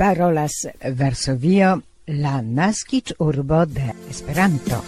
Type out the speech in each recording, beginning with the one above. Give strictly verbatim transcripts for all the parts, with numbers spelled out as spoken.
Parolas Varsovio, la naskic urbo de Esperanto.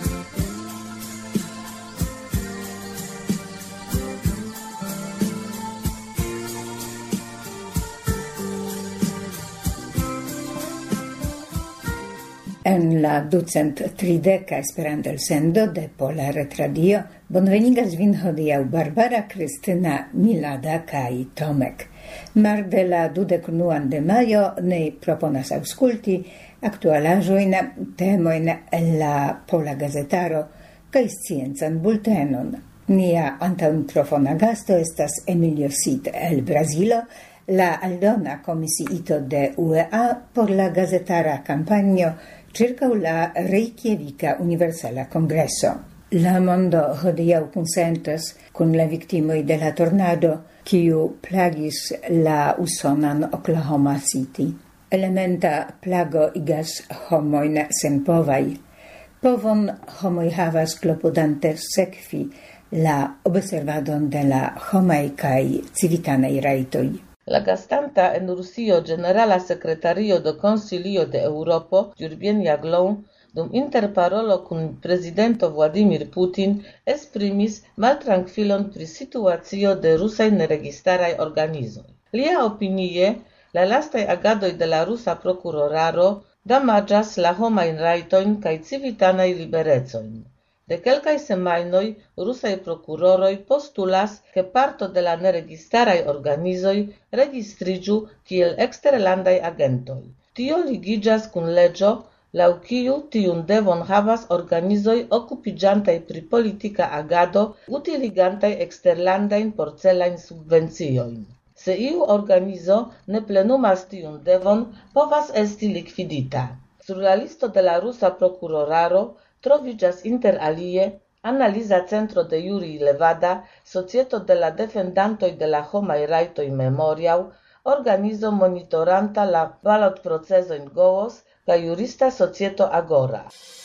En la ducent trideca Esperanto elsendo de Pola Retradio bonvenigas vin hodiaŭ Barbara, Krystyna, Milada kaj Tomek. Marde la dudek unuan de majo ni proponas aŭskulti aktualaĵojn, temojn el la Pola Gazetaro kaj sciencan bultenon. Nia antaŭmikrofona gasto estas Emilio Cid el Brazilo, la aldona komisiito de U E A por la gazetara kampanjo circa la Reykjavika Universala Congresso. La mondo hodiaŭ kunsentas kun la viktimoj de la tornado, kiu plagis la usonan Oklahoma City. Elementa plago igas homojn senpovaj. Povon homoj havas klopodante sekvi la observadon de la homaj kaj civitanaj rajtoj. La gastanta en Rusio generala sekretario do Konsilio de Eŭropo, Jurgen Jaglon, dum interparolo kun prezidento Vladimir Putin esprimis maltrankvilon pri situacio de rusaj neregistaraj organizoj. Lia opinie, la lastaj agadoj de la rusa prokuroraro damaĝas la homajn rajtojn kaj civitanajn liberecojn. De kelkaj semajnoj rusaj prokuroroj postulas, ke parto de la neregistaraj organizoj registriĝu kiel eksterlandaj agentoj. Tio ligiĝas kun leĝo, laŭ kiu tiun devon havas organizoj okupiĝantaj pri politika agado, utiligantaj eksterlandajn porcelajn subvenciojn. Se iu organizo ne plenumas tiun devon, povas esti likvidita. Sur la listo de la rusa prokuroraro troviĝas inter alie Analiza Centro de Jurij Levada, Societo de la Defendantoj de la Homaj Rajtoj Memoriaŭ, organizo monitoranta la balotprocezojn Goos kaj jurista societo Agora.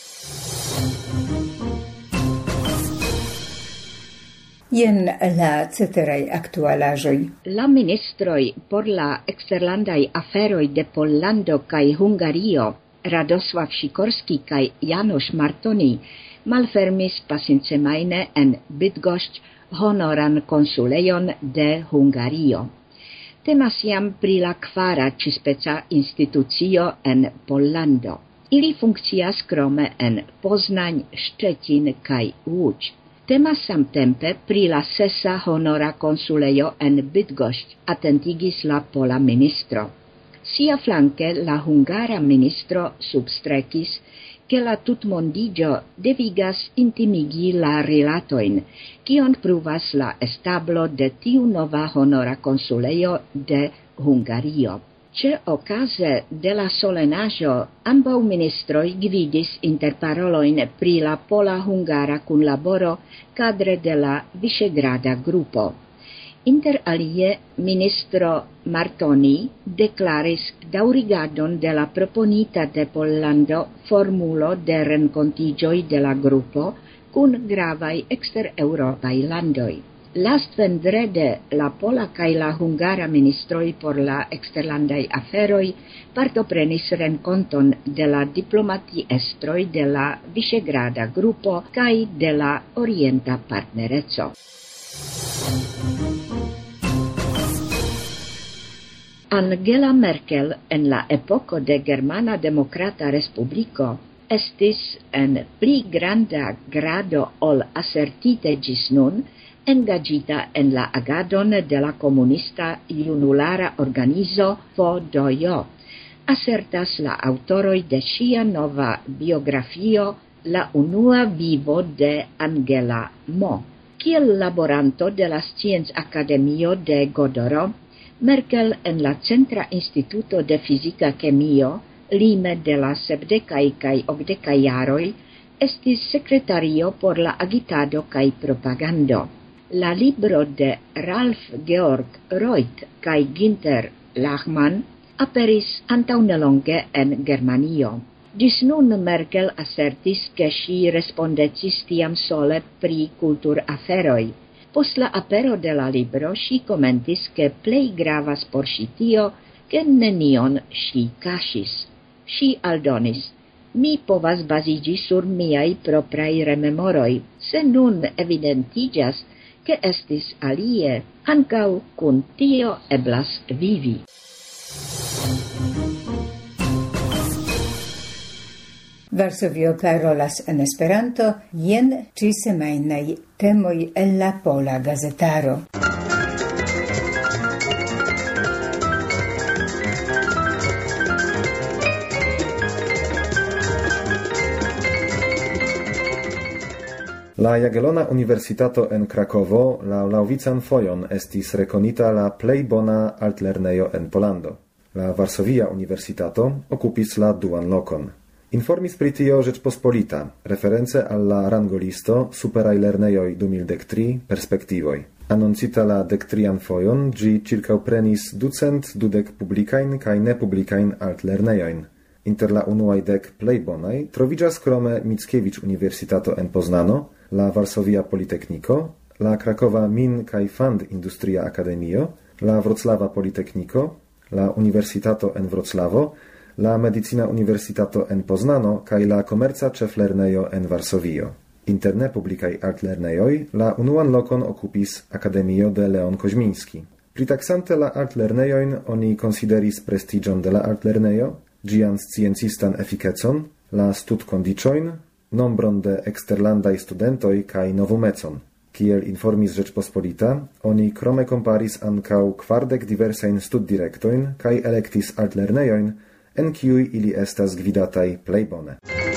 Jen la ceteraj aktualaĵoj. La ministroj por la eksterlandaj aferoj de Pollando kaj Hungario, Radosław Sikorski kaj Janusz Martoni, malfermis pasinsemajne en Bydgoszcz honoran konsulejon de Hungario. Temas jam pri la kvara ĉispeca institucio en Pollando. Ili funkcias krome en Poznań, Szczecin kaj Łódź. Temas samtempe pri la sesa honora konsulejo en Bydgoszcz, atentigis la pola ministro. Sia flanke la hungara ministro substrekis, ke la tutmondiĝo devigas intimigi la rilatojn, kion pruvas la establo de tiu nova honora konsulejo de Hungario. Ĉe okaze de la solenaĵo ambaŭ ministroj gvidis interparolojn pri la pola-hungara kunlaboro kadre de la Viŝegrada grupo. Inter alie, ministro Martoni deklaris daŭrigadon de la proponita de Pollando formulo de renkontiĝoj de la grupo kun gravaj ekstereŭropaj landoj. Lastvendrede la pola kaj la hungara ministroj por la eksterlandaj aferoj partoprenis renkonton de la diplomatiestroj de la Viŝegrada grupo kaj de la Orienta partnereco. Angela Merkel en la epoko de Germana Demokrata Respubliko estis en pli granda grado ol asertite ĝis nun engaĝita en la agadon de la komunista junulara organizo F O D O J, asertas la aŭtoroj de ŝia nova biografio La unua vivo de Angela Mo. Kiel laboranto de la Scienc-Akademio de Godoro, Merkel en la Centra Instituto de Fizika Kemio, lime de la sepdekaj kaj okdekaj jaroj, estis sekretario por la agitado kaj propagando. La libro de Ralf Georg Reuth kaj Günther Lachmann aperis antaŭnelonge en Germanio. Ĝis nun Merkel asertis, ke ŝi respondecis tiam sole pri kulturaferoj. Post la apero de la libro, ŝi komentis, ke plej gravas por ŝi tio, che nenion si casis. Si aldonis: mi povas basigi sur miai proprai rememoroi, se nun evidentigas che estis alie, ancau cun tio eblas vivi. Varsovio parolas en Esperanto, jen ĉisemajnaj temoj el la Pola Gazetaro. La Jagiellona Universitato en Krakovo la laŭvican fojon estis rekonita la plej bona altlernejo en Pollando. La Varsovia Universitato okupis la duan lokon. Informis pri tio Rzeczpospolita, reference alla rangolisto Superaj lernejoj du mil dek tri perspektivoj. Anoncita la dektrian fojon, ĝi ĉirkaŭprenis ducent dudek publikajn kaj nepublikajn altlernejojn. Inter la unuaj dek plej bonaj troviĝas krome Mickiewicz Universitato en Poznano, la Varsovia Politekniko, la Krakowa Min- kaj Fand-Industria Akademio, la Wroclawa Politekniko, la Universitato en Wroclawo, la Medicina Universitato en Poznano kaj la Komerca Ĉeflernejo en Varsovio. Inter nepublikaj altlernejoj la unuan lokon okupis Akademio de Leon Koźmiński. Pritaksante la altlernejojn oni konsideris prestiĝon de la altlernejo, ĝian sciencistan efikecon, la studkondiĉojn, nombron de eksterlandaj studentoj kaj novumecon. Kiel informis Rzeczpospolita, oni krome komparis ankaŭ kvardek diversajn studdirektojn kaj elektis altlernejojn, en kiuj ili estas gvidataj plej bone.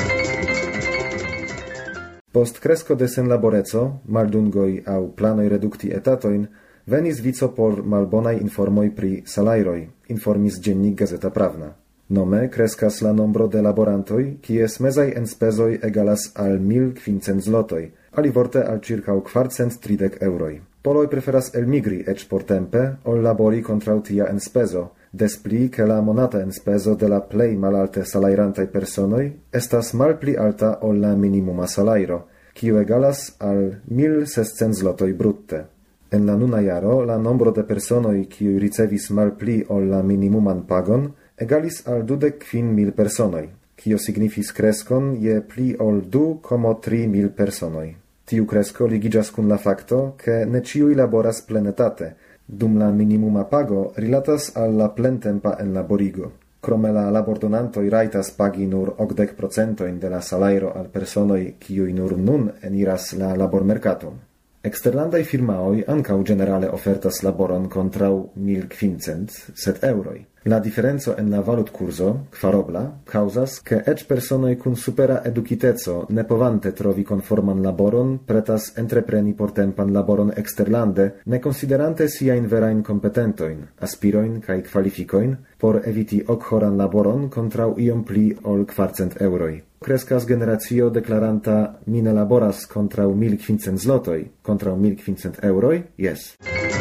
Post kresko de senlaboreco, maldungoj aŭ planoj redukti etatojn, venis vico por malbonaj informoj pri salajroj, informis Dziennik Gazeta Prawna. Nome kreskas la nombro de laborantoj, kies mezaj enspezoj egalas al mil kvincent zlotoj, alivorte al ĉirkaŭ kvarcent tridek eŭroj. Poloj preferas elmigri eĉ portempe, ol labori kontraŭ tia enspezo, des pli ke la monata enspezo de la plej malalte salajrantaj personoj estas malpli alta ol la minimuma salajro, kiu egalas al mil sescent zlotoj brutte. En la nuna jaro la nombro de personoj, kiuj ricevis malpli ol la minimuman pagon, egalis al dudek kvin mil personoj, kio signifis kreskon je pli ol du komo tri mil personoj. Tiu kresko ligiĝas kun la fakto, ke ne ĉiuj laboras plenetate, dum la minimuma pago rilatas al la plentempa enlaborigo. Krome la labordonantoj rajtas pagi nur okdek procentojn de la salajro al personoj, kiuj nur nun eniras la labormerkaton. Eksterlandaj firmaoj ankaŭ ĝenerale ofertas laboron kontraŭ mil kvincent sed eŭroj. La diferenco en la valutkurso, kvarobla, kaŭzas, ke eĉ personoj kun supera edukiteco, ne povante trovi konforman laboron, pretas entrepreni portempan laboron eksterlande, ne konsiderante siajn verajn kompetentojn, aspirojn kaj kvalifikojn, por eviti okhoran laboron kontraŭ iom pli ol kvarcent eŭroj. Kreskas generacio deklaranta mi ne laboras kontraŭ mil kvincent zlotoj, kontraŭ mil kvincent eŭroj, jes.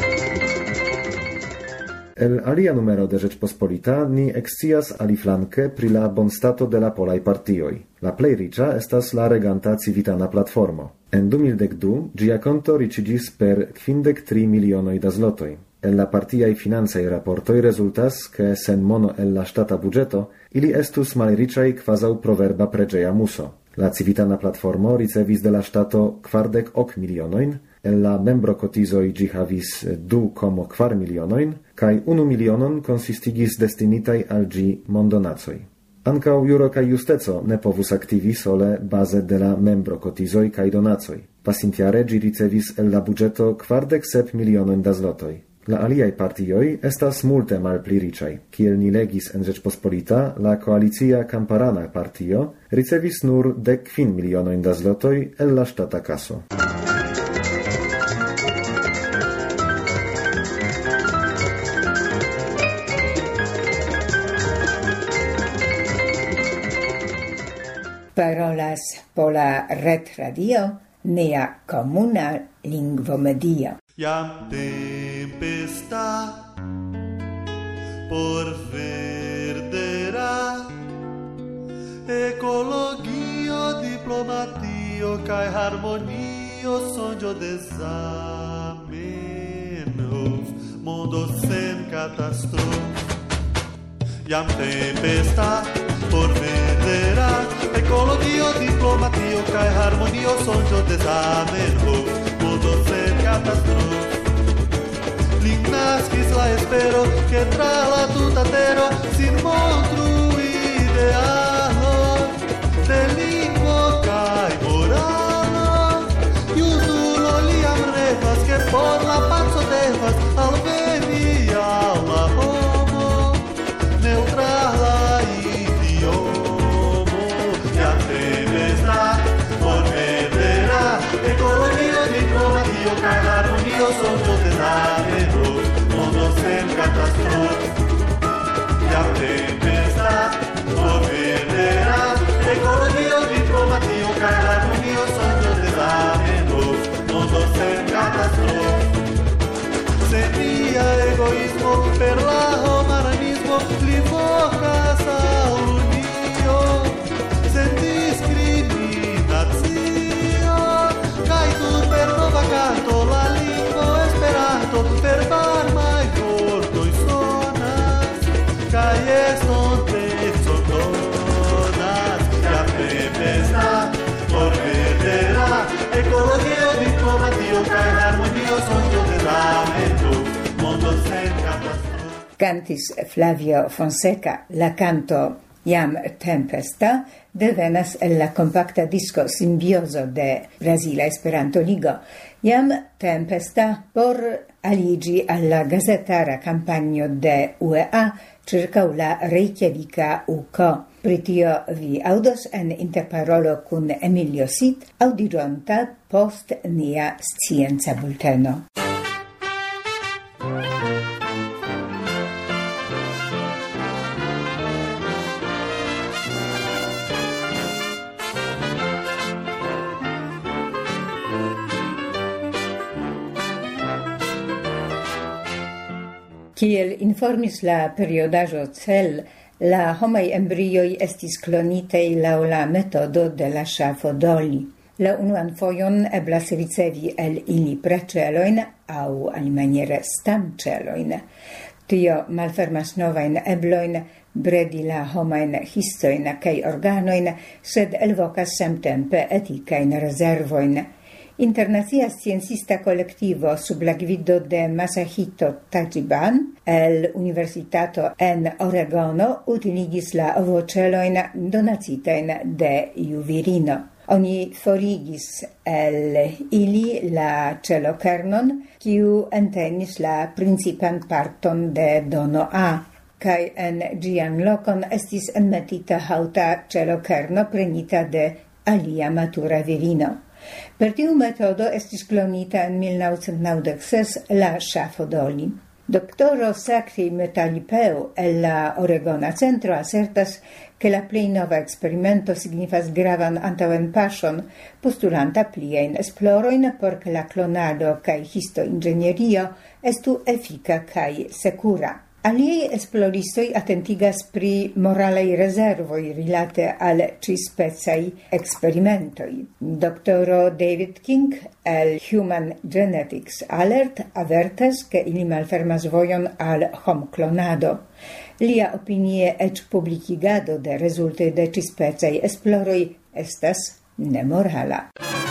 El alia numero de Rzeczpospolita ni ekscias aliflanke pri la bonstato de la polaj partioj. La plej riĉa estas la reganta Civitana Platformo. En du mil dek du ĝia konto riĉiĝis per kvindek tri milionoj da zlotoj. En la partiaj financaj raportoj rezultas, ke sen mono el la ŝtata budĝeto ili estus malriĉaj kvazaŭ proverba preĝeja muso. La Civitana Platformo ricevis de la ŝtato kvardek ok milionojn, en la membrokotizoj ĝi havis du komo kvar milionojn, kaj unu milionon konsistigis destinitaj al ĝi mondonacoj. Ankaŭ juro kaj justeco ne povus aktivi sole baze de la membrokotizoj kaj donacoj. Pasintjare ĝi ricevis el la budĝeto kvardek sep milionojn da zlotoj. La aliaj partioj estas multe malpli riĉaj. Kiel ni legis en Rzeczpospolita, la koalicia kamparana partio ricevis nur dek kvin milionojn da zlotoj el la ŝtata kaso. Parolas Pola Retradio, nia komuna lingvomedio. Jam tempesta por verdera, ekologio, diplomatio kaj harmonio sonĝo de Zamenhof, mondo sen katastrofo. Jam tempesta por vedera, ecologio, diplomatio kaj harmonio, sonĝo de Zamenhof, mondo sen katastrof. Lin naskis la espero, ke tra la tuta tero sin montru idealo de lingvo kaj moralo. Junulo liam revas, ke por la paco devas alveni al la homo neutrala idiomo. Jam tempesta por vedera, ecologio, diplomatio kaj harmonio, sonĝo de Zamenhof, mondo sen katastrof. Jam tempesta por vedera, ecologio, diplomatio kaj harmonio, sonĝo de Zamenhof, mondo sen katastrof. Se mia egoismo per la homaranismo li vokas al unio, sen diskriminacio, kaj nur per nova kanto la lingvo Esperanto per varmaj vortoj sonas, kaj estontecon donas. Jam tempesta por vedera, ecologio, diplomatio kaj harmonio, sonĝo de Zamenhof, mondo sen katastrof. Cantis Flavio Fonseca, la canto Jam tempesta devenas el la compacta disco Simbioso de Brasila Esperanto Ligo. Jam tempesta por aligi alla gazetara campagno de U E A circa la Reykjavika U C O. Pri tio vi audos en interparolo kun Emilio Sit, audironta post nia scienza bulteno. Kiel informis la periodaĵo Cell, la homaj embrioj estis klonitej laŭ la metodo de la ŝafo Dolly. La unuan fojon eblas ricevi el ili praĉelojn aŭ alimaniere stamĉelojn. Tio malfermas novajn eblojn bredi la homajn histojn kaj organojn, sed elvokas samtempe etikajn rezervojn. Internacia sciencista colectivo sub la gvido de Masahito Tajiban el Universitato en Oregono utiligis la ovoceloin donacitein de Juvirino. Oni forigis el ili la celokernon, kiu entenis la principan parton de dono A, kai en gian lokon estis enmetita hauta celokerno prenita de alia matura virino. Per tiu metodo estis klonita en mil naŭcent naŭdek ses la ŝafo Dolly. Doktoro Sakri Metalipeu el la Oregona Centro asertas ke la plej nova eksperimento signifas gravan antaŭen paŝon, postulanta pliajn esplorojn por ke la klonado kaj histoinĝenierio estu efika kaj sekura. Aliei esploristoi attentigas pri moralei reservoi rilate al cispecai experimentoi. Doktoro David King el Human Genetics Alert avertas che ili malfermas vojon al homclonado. Lia opinie ec publicigado de resulte de cispecai esploroi estas nemorala.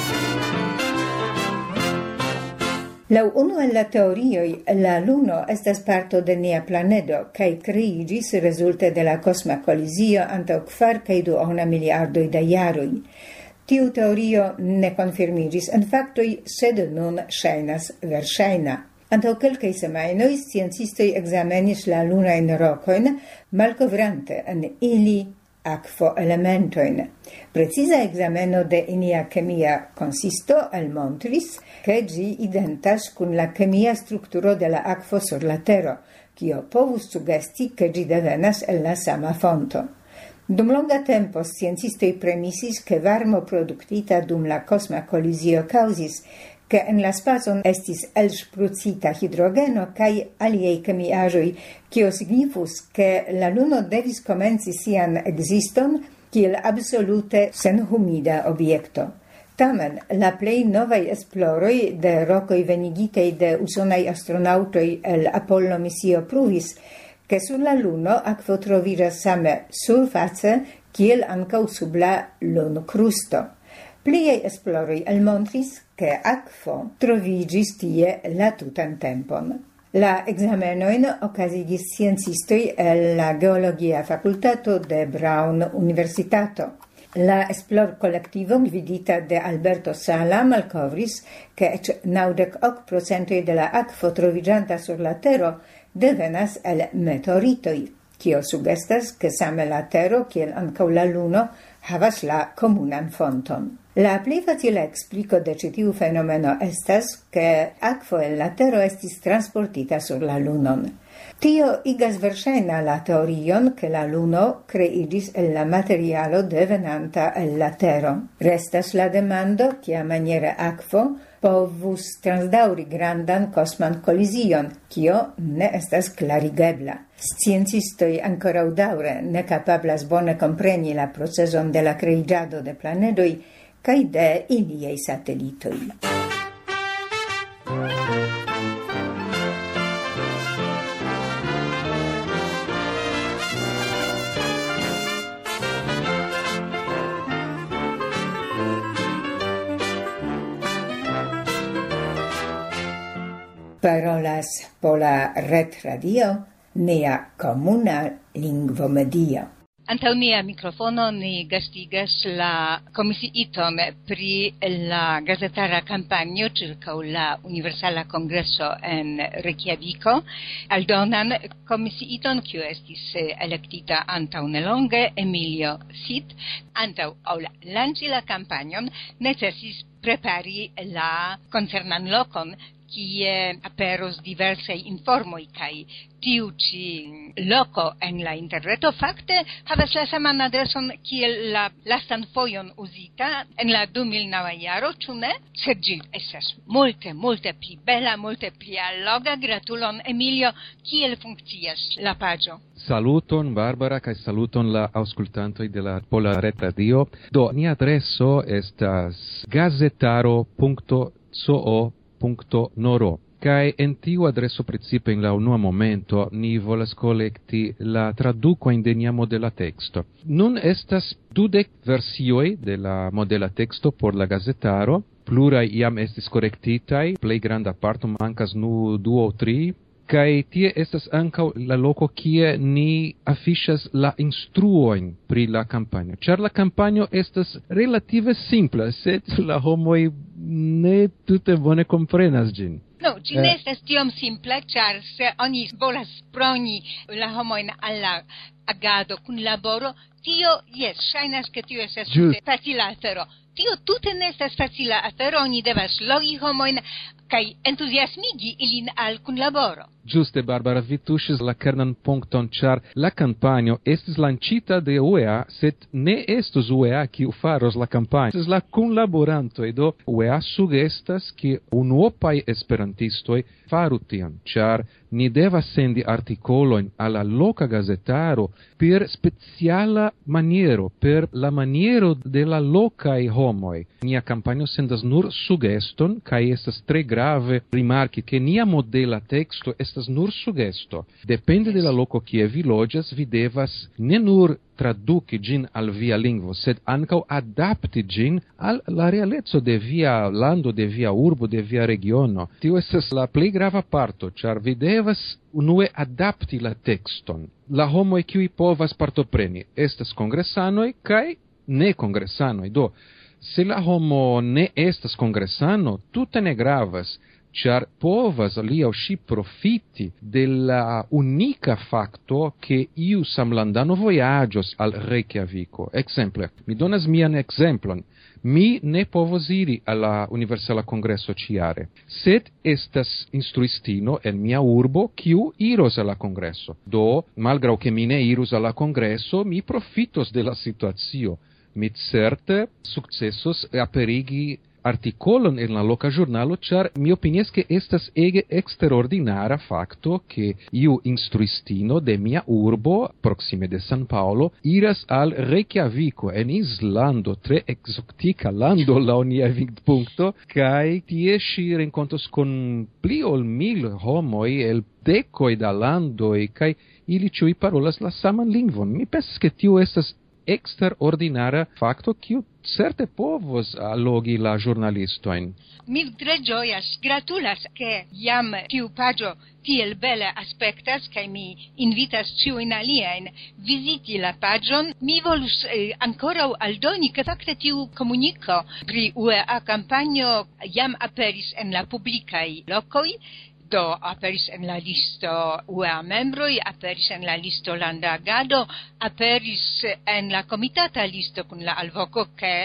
Laŭ unu el la teorioj, la Luno estas parto de nia planedo kaj kreiĝis rezulte de la kosma kolizio antaŭ kvar kaj duona miliardoj da jaroj. Tiu teorio ne konfirmiĝis en faktoj, sed nun ŝajnas verŝajna. Antaŭ kelkaj semajnoj sciencistoj ekzamenis la lunajn rokojn, malkovrante en ili akvo elementojn. Preciza ekzameno de ilia kemia konsisto elmontris, ke ĝi identas kun la kemia strukturo de la akvo sur la tero, kio povus sugesti, ke ĝi devenas el la sama fonto. Dum longa tempo sciencistoj premisis, ke varmo produktita dum la kosma kolizio kaŭzis, che en la spacon estis elsprucita hidrogeno kai aliei chemiaĵoj, kio signifus, che la Luno devis komenci sian existon kiel absolute senhumida objekto. Tamen, la plej novaj esploroj de rokoj venigitej de usonaj astronaŭtoj el Apollo misio pruvis, che sulla luno akvo troviĝas same surface kiel ankaŭ sub la lunkrusto. Pliaj esploroj elmontris, ke akvo troviĝis tie la tutan tempon. La examenoin okazigis sciencistoj el la Geologia Fakultato de Brown Universitato. La esplor colectivo gvidita de Alberto Sala malkovris, ke eĉ naŭdek ok procentoj de la akvo troviĝanta sur la tero devenas el meteoritoj, kio sugestas, ke same la tero kiel ankaŭ la luno havas la komunan fonton. La pli facila explico de ĉi tiu fenomeno estas, ke akvo el la tero estis transportita sur la lunon. Tio igas verŝajna la teorion, ke la luno kreiĝis el la materialo devenanta el la tero. Restas la demando, kiamaniere akvo povus transdaŭri grandan kosman kolizion, kio ne estas klarigebla. Sciencistoj ankoraŭ daŭre ne kapablas bone kompreni la procezon de la kreiĝado de planedoj kaj de iliaj satelitoj. Parolas Pola Retradio, nia komuna lingvomedio. Antaŭ nia mikrofono ni gastigas la komisiiton pri la gazetara kampanjo ĉirkaŭ la Universala Kongreso en Reykjaviko, aldonan komisiiton, kiu estis elektita antaŭ nelonge, Emilio Sid. Antaŭ ol lanĉi la kampanjon necesis prepari la koncernan lokon, kie aperos diversaj informoj, kaj tiu ĉi loko en la interreto fakte havas la saman adreson kiel la lastan fojon uzita en la du mil naŭa jaro, ĉu ne? Sed ĝi estas multe, multe pli bela, multe pli alloga. Gratulon, Emilio. Kiel funkcias la paĝo? Saluton, Barbara, kaj saluton la aŭskultantoj de la Pola Retradio. Do, nia adreso estas gazetaro punkto co punto noro. Kai en tiu adreso precipe in la unua momento ni volas kolekti la tradukojn de nia modela teksto. Nun estas dudek versioj de la modela teksto por la gazetaro. Pluraj jam estis korektitaj, plej granda parto mankas nur du aŭ tri. Kai tie estas ankaŭ la loko kie ni afiŝas la instruojn pri la kampanjo. Ĉar la kampanjo estas relative simpla, sed la homoj ne tute bone komprenas ĝin. No, ĝi ne estas tiom simpla, ĉar se oni volas proni la homojn al la agado kun laboro, tio jes ŝajnas, ke tio estas facila afero. Tio tute ne estas facila afero, oni devas logi homojn kaj entuziasmigi ilin al kunlaboro. Ĝuste, Barbara, vi tuŝis la kernan punkton, ĉar la kampanjo estis lanĉita de U E A, sed ne estos U E A kiu faros la kampanjo. Estis la kunlaborantoj, do U E A sugestas ke unuopaj esperantistoj faru tion, ĉar ni devas sendi artikolojn al la loka gazetaro per speciala maniero, per la maniero de la lokaj homoj. Nia kampanjo sendas nur sugeston, kaj estas tre grave rimarki ke nia modela teksto estas nur sugesto. Depende de la loko kie vi loĝas, vi devas ne nur traduki ĝin al via lingvo, sed ankaŭ adapti ĝin al la realeco de via lando, de via urbo, de via regiono. Tio estas la plej grava parto, ĉar vi devas unue adapti la tekston. La homoj kiuj povas partopreni estas kongresanoj kaj ne kongresanoj. Do, se la homo ne estas kongresano, tute ne gravas, ĉar povas li aŭ ŝi profiti de la unika fakto ke iu samlandano vojaĝos al Reykjaviko. Ekzemple, mi donas mian ekzemplon. Mi ne povos iri al la Universala Kongreso ĉiare, sed estas instruistino en mia urbo kiu iros al la kongreso. Do, malgraŭ ke mi ne irus al la kongreso, mi profitos de la situacio. Mi certe sukcesos aperigi articolon en la loca giornalo, char mi opinias che estas ege extraordinara facto che iu instruistino de mia urbo, proxime de San Paolo, iras al Reykjavico, en Islando, tre exotica lando la nia vidpunkto, kai tie si rencontos con pli ol mil homoi el decoi da landoi, kai ili ciui parolas la saman lingvon. Mi pensas che tio estas extraordinara facto kiu certe povos allogi la giornalistoin. Mi tre gioias, gratulas che jam tiu pagio tiel bele aspectas, kai mi invitas ciuin alien visiti la pagion. Mi volus eh, ancora aldoni che facte tiu comunico pri U E A campagno jam aperis en la publicai locoi, do aperis en la listo U E A membroi, aperis en la listo landa agado, aperis en la comitata listo kun la alvoco che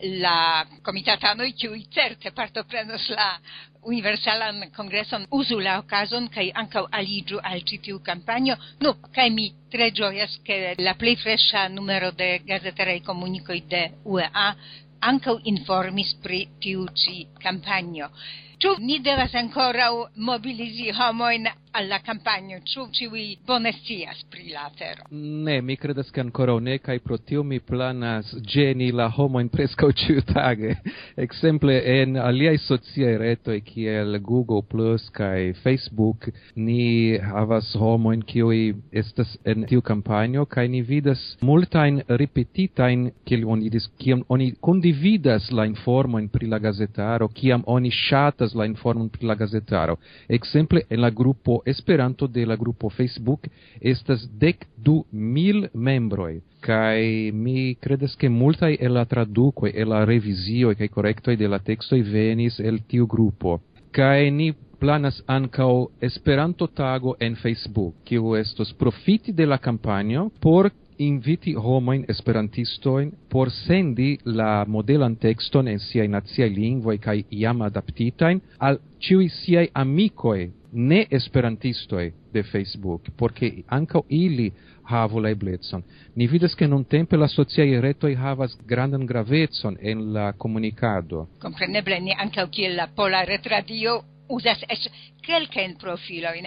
la comitatanoi kiui certe partoprenos la universalan congresson usu la occasion kai ancau aligiu al citiu campagno. No, kai mi tre gioias che la plei fresca numero de gazeterei comunicoi de U E A ancau informis pri tiu ci campagno. Ciu ni devas ancora mobilisi homoin alla campagno, ciu ciui bone scias pri la afero? Ne, mi credas che ancora ne, kai pro tio mi planas geni la homoin prescau ciutage. Exemple, en aliai sociai retoi, kiel Google Plus kai Facebook, ni havas homoin kiui estas en tiu campagno, kai ni vidas multain repetitain, kiel oni dis, kiam oni condividas la informoin pri la gazetaro, kiam oni shatas la informon pri la gazetaro. Exemple, en la gruppo Esperanto de la gruppo Facebook estas dek du mil membroi, kai mi credes che multai el la tradukoj, el la revizioj kaj korektoj de la tekstoj venis el tiu gruppo. Kai ni planas ancao Esperanto tago en Facebook, kiu estos profiti de la campagno por inviti homoin esperantistoin por sendi la modelan texton en siai naziai lingvoi kai iam adaptitain al ciui siai amicoi ne esperantistoi de Facebook, porque anca ili havu la eblezzon. Ni vidas che non tempe la sociai retoi havas grandan gravetson en la comunicado. Compreneble, ni anca kiel la Pola Retradio usas es quelcaen profiloin.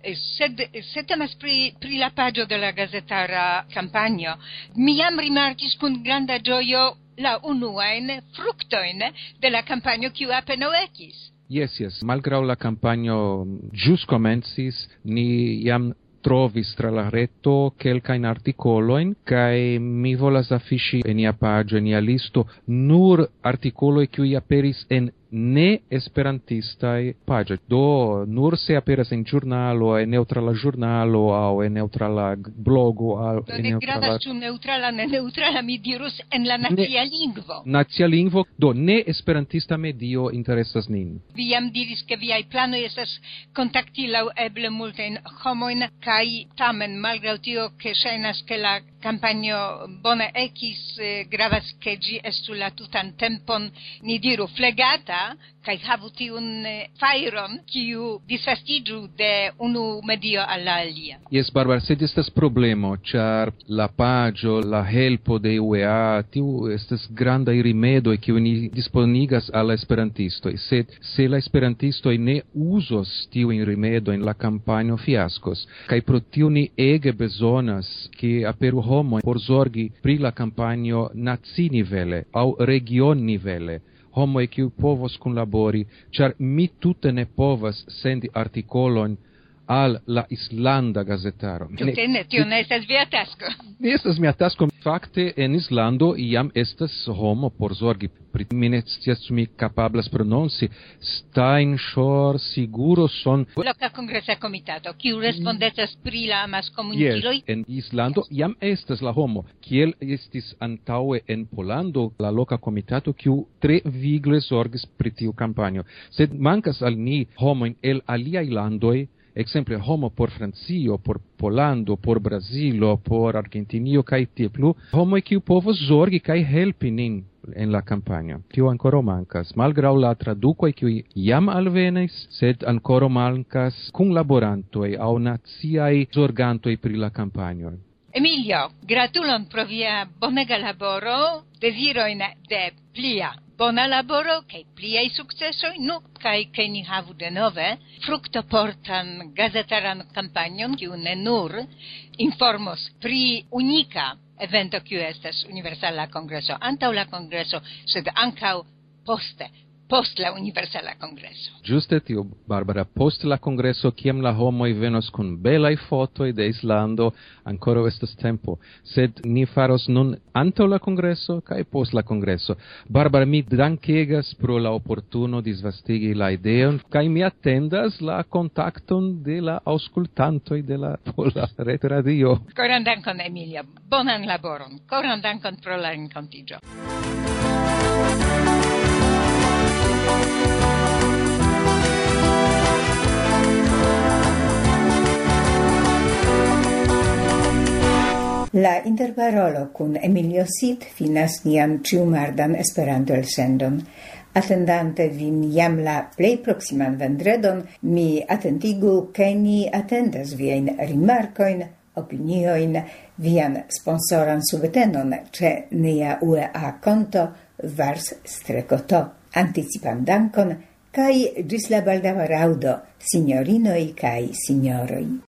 Sed se temas pri, pri la pagio de la gazetara campagno, mi jam rimarkis kun granda gioio la unuain fructoin de la campagno kiu apeno ekis. Yes, yes. Malgrau la campagno jus comencis, ni jam trovis tra la reto quelcain articoloin, kai mi volas affici en ia pagio, en ia listo, nur articoloi kiui aperis en ne esperantistai pagio. Do, nur se aperas en giornalo, en neutrala giornalo, au en neutrala blogo, au do en ne neutrala... gravas ciu neutrala, ne neutrala, mi dirus en la nacia lingvo. Nacia lingvo, do, ne esperantista medio interesas nin. Vi jam diris che viai planoi estas contacti lau eble multain homoin, kai tamen, malgrau tio che scenas che la campagno bone ekis, eh, gravas che gi estu la tutan tempon, ni diru, flegata, kai havu tiun eh, fairon, kiu disfastigiu de unu medio alla alia. Yes, Barbara, sed estas problemo, char la pagio, la helpo de U E A, tiu estas grandai rimedoi kiu ni disponigas alla esperantistoi, sed se la esperantistoi ne usos tiu in rimedo in la campagno fiascos, kai pro tiu ni ege bezonas che aperu homo por zorgi pri la campagno nazi nivele au region nivele, homo kiu povos kunlabori, char mi tute ne povas sendi artikolon al la Islanda gazetaro. Tute ne, tio ne estas via tasko. Ne estas mia tasko. Fakte, en Islando iam estas homo por zorgi pri mi ne scias ĉu mi kapablas prononci Steinshore Siguroson. Loka kongresa komitato, kiu respondecas pri la amaskomunikiloj. Yes, en Islando iam estas la homo, kiel estis antaŭe en Polando la loka komitato kiu tre vigle zorgis pri tiu kampanjo. Sed mankas al ni homojn el aliaj landoj, exemple homo por Francio, por Polando, por Brazilo, por Argentinio kaj tie plu, homoj kiu povos zorgi kaj helpi nin en la campagno. Tio ancora mancas, malgrau la tradukoj kiuj jam alvenis, sed ancora mancas kunlaborantoj aŭ naciaj zorgantoj pri la campagno. Emilio, gratulon pro via bonega laboro, dezirojn de plia bona laboro kaj pliaj sukcesoj, nu kaj ke ni havu denove fruktoportan gazetaran kampanjon, kiu ne nur informos pri unika evento, kiu estas Universala Kongreso antaŭ la kongreso, sed ankaŭ poste, post la Universala Kongreso. Giuste tio, Barbara, post la Kongreso, kiam la homoj venos kun belaj fotoj de Islando, ancora estas tempo. Sed ni faros nun antaŭ la Kongreso kaj post la Kongreso. Barbara, mi dankegas pro la oportuno disvastigi la ideon, kaj mi atendas la kontakton de la aŭskultantoj de la Pola Retradio. Koran dankon, Emilia. Bonan laboron. Koran dankon pro la renkontiĝo. La interparolo kun Emilio Cid finas nian ĉiumardan Esperanto-elsendon. Atendante vin jam la plej proksiman vendredon, mi atentigu, ke ni atendas viajn rimarkojn, opiniojn, vian sponsoran subtenon ĉe nia U E A konto Vars Strekoto. Anticipan dankon kaj ĝis la baldaŭa raŭdo, signorinoj kaj signoroj.